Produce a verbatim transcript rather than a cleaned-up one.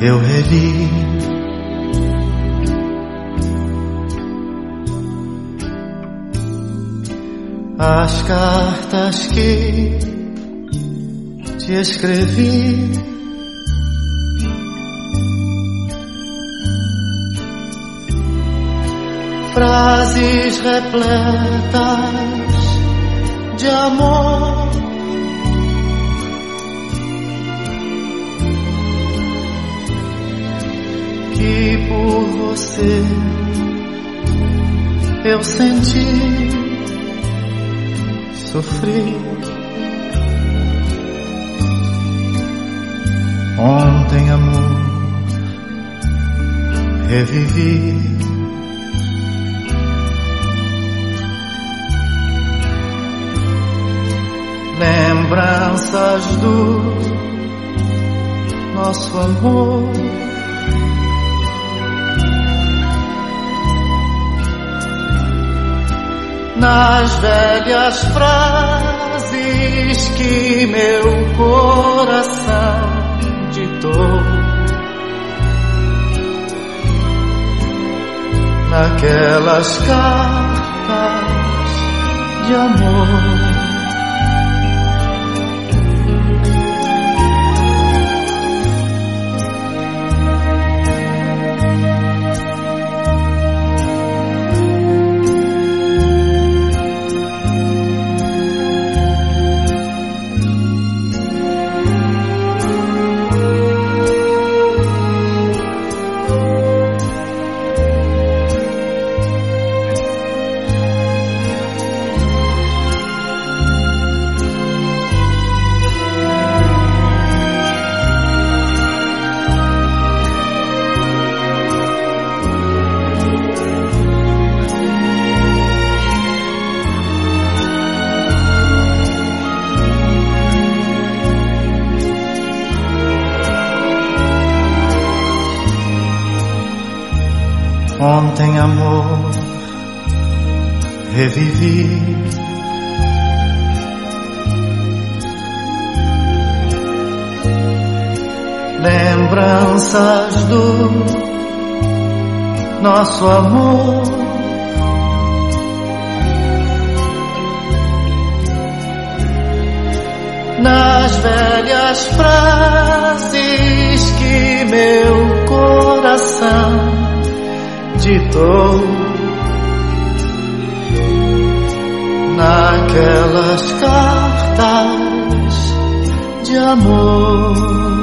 eu revi. As cartas que te escrevi, frases repletas de amor, que por você eu senti, sofri. Ontem, amor, revivi. Lembranças do nosso amor, nas velhas frases que meu coração ditou, naquelas cartas de amor. Ontem, amor, revivi. Lembranças do nosso amor, nas velhas frases que meu coração ditou, naquelas cartas de amor.